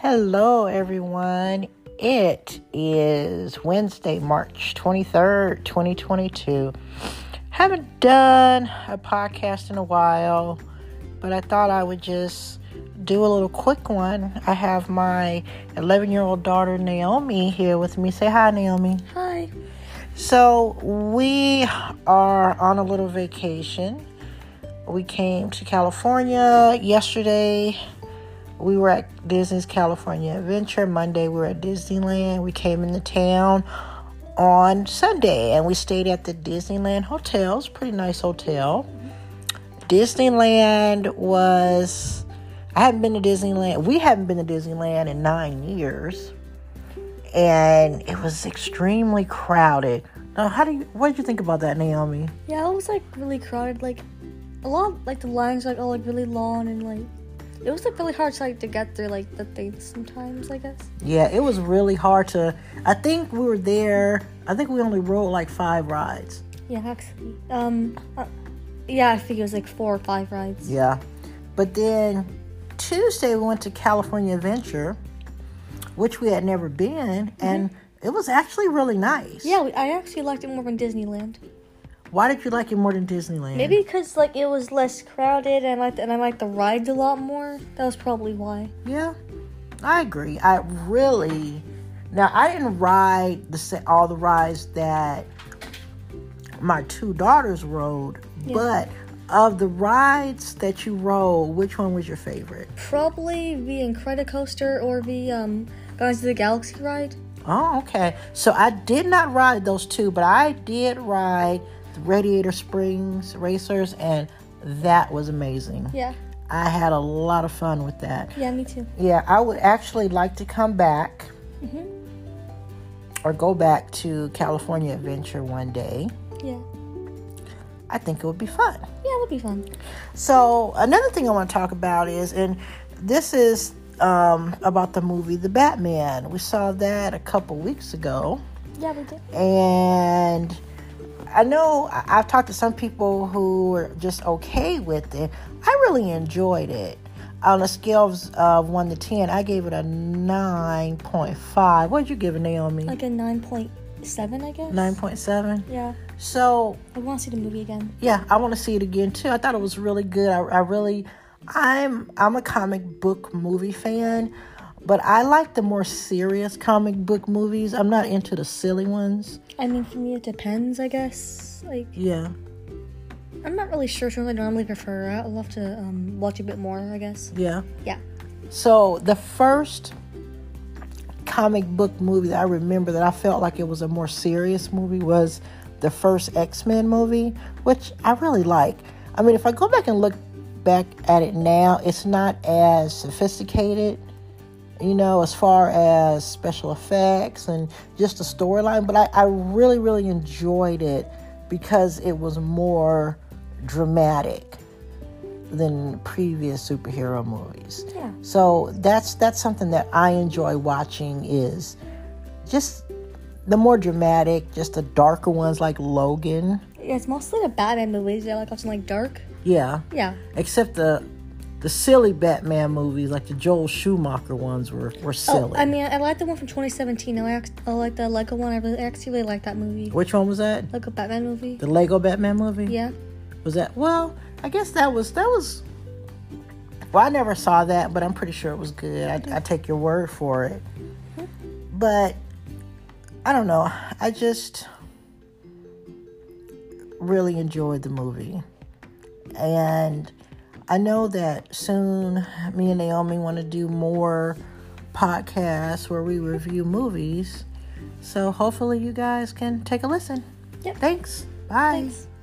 Hello, everyone. It is Wednesday, March 23rd, 2022. Haven't done a podcast in a while, but I thought I would just do a little quick one. I have my 11-year-old daughter, Naomi, here with me. Say hi, Naomi. Hi. So, we are on a little vacation. We came to California yesterday. We were at Disney's California Adventure. Monday, we were at Disneyland. We came into town on Sunday, and we stayed at the Disneyland Hotel. It's a pretty nice hotel. Disneyland was... I haven't been to Disneyland. We haven't been to Disneyland in 9 years. And it was extremely crowded. Now, what did you think about that, Naomi? Yeah, it was really crowded. A lot the lines were all really long, and it was really hard to get through the things sometimes, I guess. Yeah, it was really hard to... I think we were there... I think we only rode 5 rides. Yeah, actually. Yeah, I think it was 4 or 5 rides. Yeah. But then Tuesday we went to California Adventure, which we had never been, and it was actually really nice. Yeah, I actually liked it more than Disneyland. Why did you like it more than Disneyland? Maybe because it was less crowded, and I liked the rides a lot more. That was probably why. Yeah, I agree. I didn't ride all the rides that my 2 daughters rode, but of the rides that you rode, which one was your favorite? Probably the Incredicoaster or the Guardians of the Galaxy ride. Oh, okay. So I did not ride those 2, but I did ride the Radiator Springs Racers, and that was amazing. Yeah. I had a lot of fun with that. Yeah, me too. Yeah, I would actually like to come back or go back to California Adventure one day. Yeah. I think it would be fun. Yeah, it would be fun. So another thing I want to talk about is, and this is about the movie The Batman. We saw that a couple weeks ago. Yeah, we did. And I know I've talked to some people who were just okay with it. I really enjoyed it. On a scale of 1 to 10, I gave it a 9.5. What did you give it, Naomi? A 9.7, I guess. 9.7? Yeah. So... I want to see the movie again. Yeah, I want to see it again, too. I thought it was really good. I'm a comic book movie fan, but I like the more serious comic book movies. I'm not into the silly ones. I mean, for me, it depends, I guess. Yeah. I'm not really sure which ones I normally prefer. I'd love to watch a bit more, I guess. Yeah. Yeah. So, the first comic book movie that I remember that I felt like it was a more serious movie was the first X-Men movie, which I really like. I mean, if I go back and look back at it now, it's not as sophisticated, as far as special effects and just the storyline, but I really, really enjoyed it because it was more dramatic than previous superhero movies. Yeah. So that's something that I enjoy watching, is just the more dramatic, just the darker ones like Logan. Yeah, it's mostly the Batman movies. I like watching Dark. Yeah. Yeah. Except the silly Batman movies, like the Joel Schumacher ones, were silly. I mean, I like the one from 2017. I like the Lego one. I actually really like that movie. Which one was that? Lego Batman movie. The Lego Batman movie? Yeah. Was that? Well, I guess that was. Well, I never saw that, but I'm pretty sure it was good. I take your word for it. But I don't know. I just really enjoyed the movie. And I know that soon me and Naomi want to do more podcasts where we review movies. So hopefully you guys can take a listen. Yep. Thanks. Bye. Thanks.